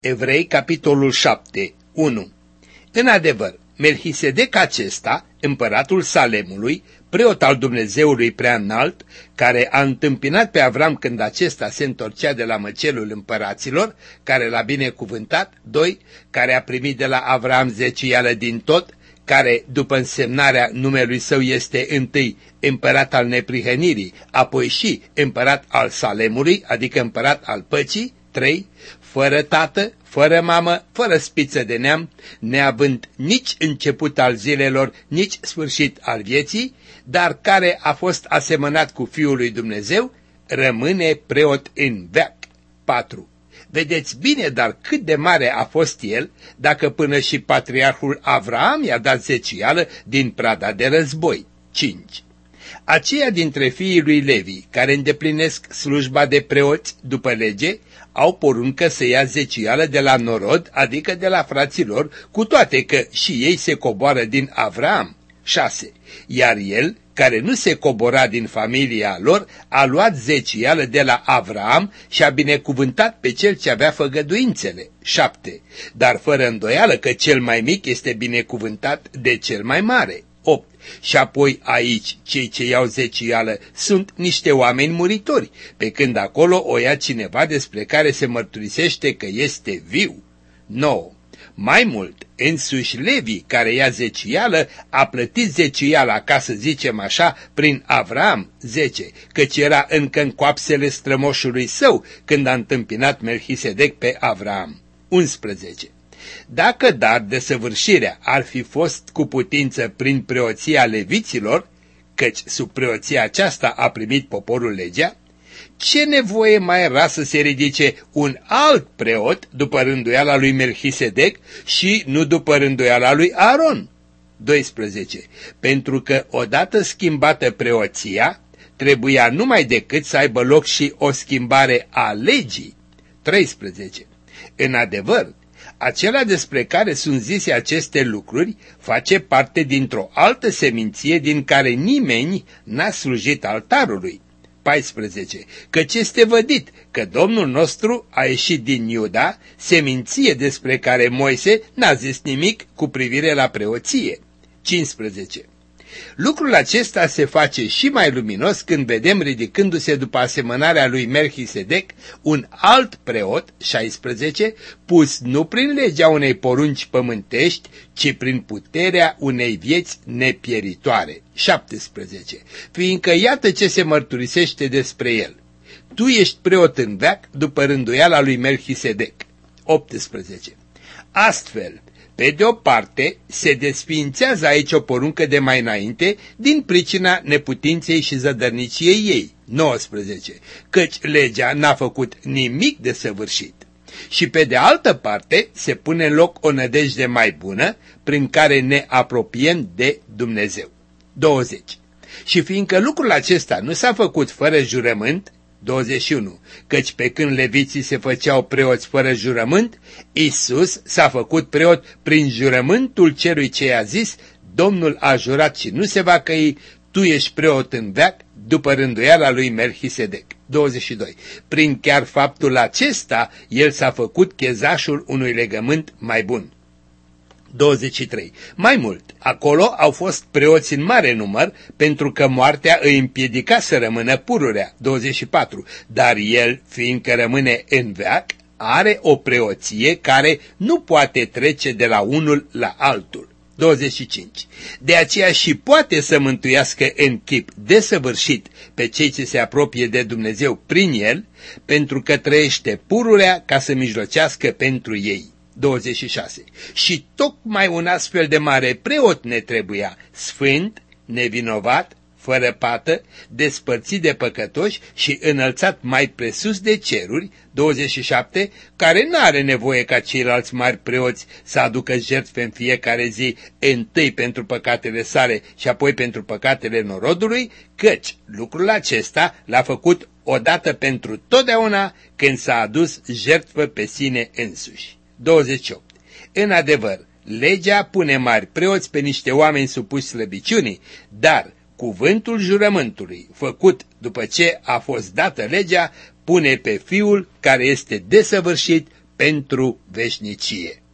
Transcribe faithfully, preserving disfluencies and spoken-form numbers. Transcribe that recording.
Evrei, capitolul șapte, unu. În adevăr, Melchisedec acesta, împăratul Salemului, preot al Dumnezeului Preaînalt, care a întâmpinat pe Avram când acesta se întorcea de la măcelul împăraților, care l-a binecuvântat, doi. Care a primit de la Avram zeciuială din tot, care, după însemnarea numelui său, este întâi împărat al neprihănirii, apoi și împărat al Salemului, adică împărat al păcii, trei. Fără tată, fără mamă, fără spiță de neam, neavând nici început al zilelor, nici sfârșit al vieții, dar care a fost asemănat cu Fiul lui Dumnezeu, rămâne preot în veac. patru. Vedeți bine, dar cât de mare a fost el, dacă până și patriarhul Avraam i-a dat zeciuială din prada de război. cinci. Aceia dintre fiii lui Levi, care îndeplinesc slujba de preoți după lege, au poruncă să ia zeciuială de la norod, adică de la fraților, cu toate că și ei se coboară din Avraam. șase. Iar el, care nu se cobora din familia lor, a luat zeciuială de la Avraam și a binecuvântat pe cel ce avea făgăduințele. șapte. Dar fără îndoială că cel mai mic este binecuvântat de cel mai mare. opt. Și apoi aici cei ce iau zeciuială sunt niște oameni muritori, pe când acolo o ia cineva despre care se mărturisește că este viu. nouă. Mai mult, însuși Levi, care ia zeciuială, a plătit zeciuiala, ca să zicem așa, prin Avram. zece. Căci era încă în coapsele strămoșului său când a întâmpinat Melchisedec pe Avram. unsprezece. Dacă dar desăvârșirea ar fi fost cu putință prin preoția leviților, căci sub preoția aceasta a primit poporul legea, ce nevoie mai era să se ridice un alt preot după rânduiala lui Melchisedec și nu după rânduiala lui Aron? doisprezece. Pentru că odată schimbată preoția, trebuia numai decât să aibă loc și o schimbare a legii. treisprezece. În adevăr, acela despre care sunt zise aceste lucruri face parte dintr-o altă seminție din care nimeni n-a slujit altarului. paisprezece. Căci este vădit că Domnul nostru a ieșit din Iuda, seminție despre care Moise n-a zis nimic cu privire la preoție. cincisprezece. Lucrul acesta se face și mai luminos când vedem ridicându-se după asemănarea lui Melchisedec un alt preot, șaisprezece, pus nu prin legea unei porunci pământești, ci prin puterea unei vieți nepieritoare. șaptesprezece. Fiindcă iată ce se mărturisește despre el. Tu ești preot în veac după rânduiala lui Melchisedec. optsprezece. Astfel, pe de o parte, se desființează aici o poruncă de mai înainte din pricina neputinței și zădărniciei ei. nouăsprezece. Căci legea n-a făcut nimic de săvârșit. Și pe de altă parte, se pune în loc o nădejde mai bună, prin care ne apropiem de Dumnezeu. douăzeci. Și fiindcă lucrul acesta nu s-a făcut fără jurământ, douăzeci și unu. Căci pe când leviții se făceau preoți fără jurământ, Iisus s-a făcut preot prin jurământul celui ce i-a zis, Domnul a jurat și nu se va căi, tu ești preot în veac, după rânduiala lui Melchisedec. douăzeci și doi. Prin chiar faptul acesta, el s-a făcut chezașul unui legământ mai bun. douăzeci și trei. Mai mult, acolo au fost preoți în mare număr, pentru că moartea îi împiedica să rămână pururea. douăzeci și patru. Dar el, fiindcă rămâne în veac, are o preoție care nu poate trece de la unul la altul. douăzeci și cinci. De aceea și poate să mântuiască în chip desăvârșit pe cei ce se apropie de Dumnezeu prin el, pentru că trăiește pururea ca să mijlocească pentru ei. douăzeci și șase. Și tocmai un astfel de mare preot ne trebuia, sfânt, nevinovat, fără pată, despărțit de păcătoși și înălțat mai presus de ceruri, douăzeci și șapte, care n-are nevoie ca ceilalți mari preoți să aducă jertfe în fiecare zi, întâi pentru păcatele sale și apoi pentru păcatele norodului, căci lucrul acesta l-a făcut odată pentru totdeauna când s-a adus jertfă pe sine însuși. douăzeci și opt. În adevăr, legea pune mari preoți pe niște oameni supuși slăbiciunii, dar cuvântul jurământului, făcut după ce a fost dată legea, pune pe Fiul care este desăvârșit pentru veșnicie.